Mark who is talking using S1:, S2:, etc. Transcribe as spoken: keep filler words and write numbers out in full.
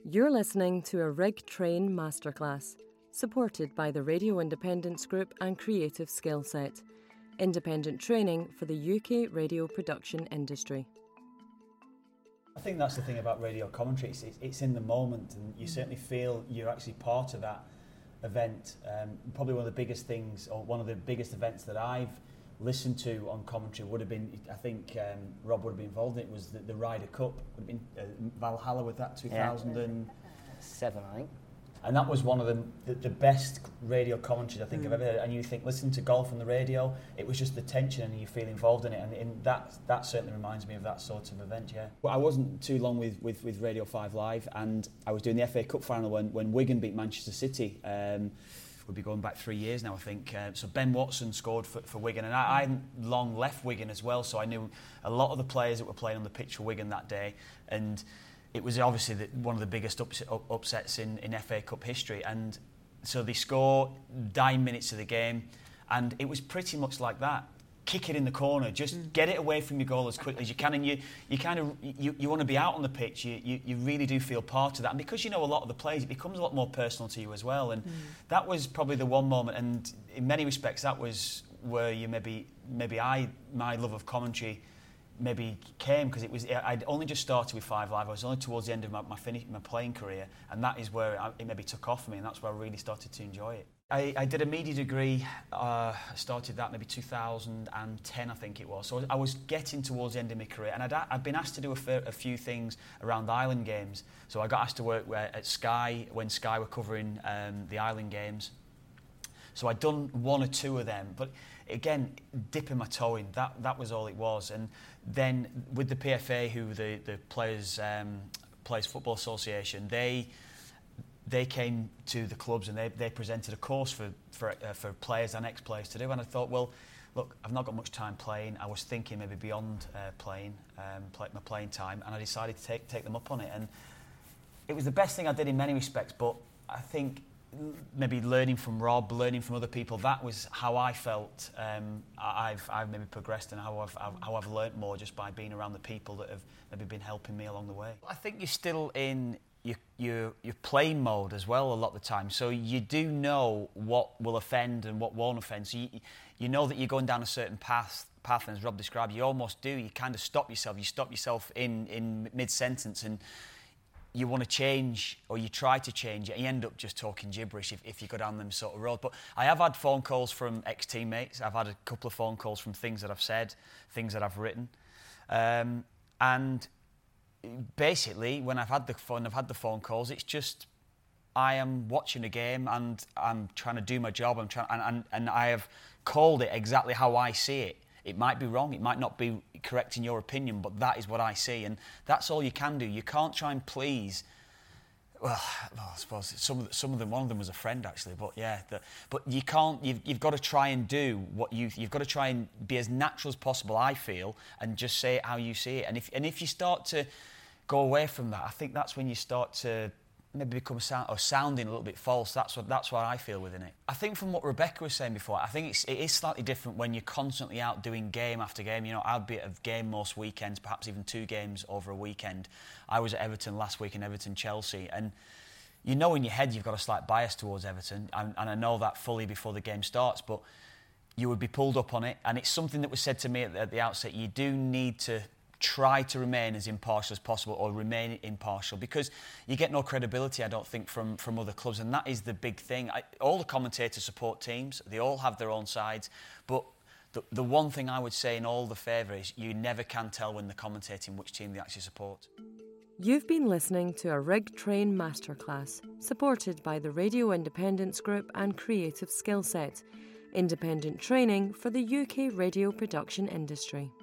S1: You're listening to a Rig Train Masterclass, supported by the Radio Independence Group and Creative Skillset, independent training for the U K radio production industry.
S2: I think that's the thing about radio commentary, it's, it's in the moment, and you certainly feel you're actually part of that event. Um, probably one of the biggest things, or one of the biggest events that I've listened to on commentary would have been, I think um, Rob would have been involved in it, was the, the Ryder Cup, would have been uh, Valhalla with that two thousand
S3: seven, I think.
S2: And that was one of the, the, the best radio commentaries I think
S3: mm.
S2: I've ever heard. And you think, listening to golf on the radio, it was just the tension and you feel involved in it. And, and that that certainly reminds me of that sort of event, yeah. Well, I wasn't too long with, with, with Radio five Live, and I was doing the F A Cup final when, when Wigan beat Manchester City. Um, we'll be going back three years now, I think. Uh, so Ben Watson scored for, for Wigan, and I, I hadn't long left Wigan as well, so I knew a lot of the players that were playing on the pitch for Wigan that day. And it was obviously the, one of the biggest ups, up, upsets in, in F A Cup history. And so they score nine minutes of the game, and it was pretty much like that. Kick it in the corner, just mm. get it away from your goal as quickly as you can, and you, you kind of you, you want to be out on the pitch. You, you you really do feel part of that, and because you know a lot of the players, it becomes a lot more personal to you as well. And mm. that was probably the one moment, and in many respects, that was where you maybe maybe I my love of commentary maybe came, because it was I'd only just started with Five Live. I was only towards the end of my my, finish, my playing career, and that is where it maybe took off for me, and that's where I really started to enjoy it. I, I did a media degree. Uh, I started that maybe two thousand ten, I think it was. So I was getting towards the end of my career, and I'd, I'd been asked to do a, fair, a few things around the Island Games. So I got asked to work at Sky when Sky were covering um, the Island Games. So I'd done one or two of them, but again, dipping my toe in, that, that was all it was. And then with the P F A, who the, the Players, um, Players Football Association, they... they came to the clubs and they, they presented a course for for, uh, for players and ex-players to do, and I thought, well, look, I've not got much time playing. I was thinking maybe beyond uh, playing, um, play, my playing time, and I decided to take take them up on it. And it was the best thing I did in many respects, but I think maybe learning from Rob, learning from other people, that was how I felt um, I've, I've maybe progressed, and how I've, how I've learnt more just by being around the people that have maybe been helping me along the way. I think you're still in Your, your, your playing mode as well a lot of the time, so you do know what will offend and what won't offend, so you, you know that you're going down a certain path, path, and as Rob described, you almost do, you kind of stop yourself, you stop yourself in, in mid-sentence, and you want to change, or you try to change it, and you end up just talking gibberish if, if you go down them sort of road. But I have had phone calls from ex-teammates, I've had a couple of phone calls from things that I've said, things that I've written, um, and basically, when I've had the phone, I've had the phone calls. It's just I am watching a game and I'm trying to do my job. I'm trying, and, and and I have called it exactly how I see it. It might be wrong. It might not be correct in your opinion, but that is what I see, and that's all you can do. You can't try and please. Well, I suppose some of the, some of them. One of them was a friend actually, but yeah. The, but you can't. You've you've got to try and do what you. You've got to try and be as natural as possible, I feel, and just say it how you see it. And if and if you start to go away from that, I think that's when you start to maybe become sound, or sounding a little bit false. That's what that's what I feel within it. I think from what Rebecca was saying before, I think it's, it is slightly different when you're constantly out doing game after game. You know, I'd be at a game most weekends, perhaps even two games over a weekend. I was at Everton last week, and Everton-Chelsea, and you know in your head you've got a slight bias towards Everton, and, and I know that fully before the game starts, but you would be pulled up on it, and it's something that was said to me at the, at the outset. You do need to try to remain as impartial as possible, or remain impartial, because you get no credibility, I don't think, from, from other clubs, and that is the big thing. I, all the commentators support teams, they all have their own sides, but the, the one thing I would say in all the favour is you never can tell when they're commentating which team they actually support.
S1: You've been listening to a Rig Train Masterclass, supported by the Radio Independence Group and Creative Skillset, independent training for the U K radio production industry.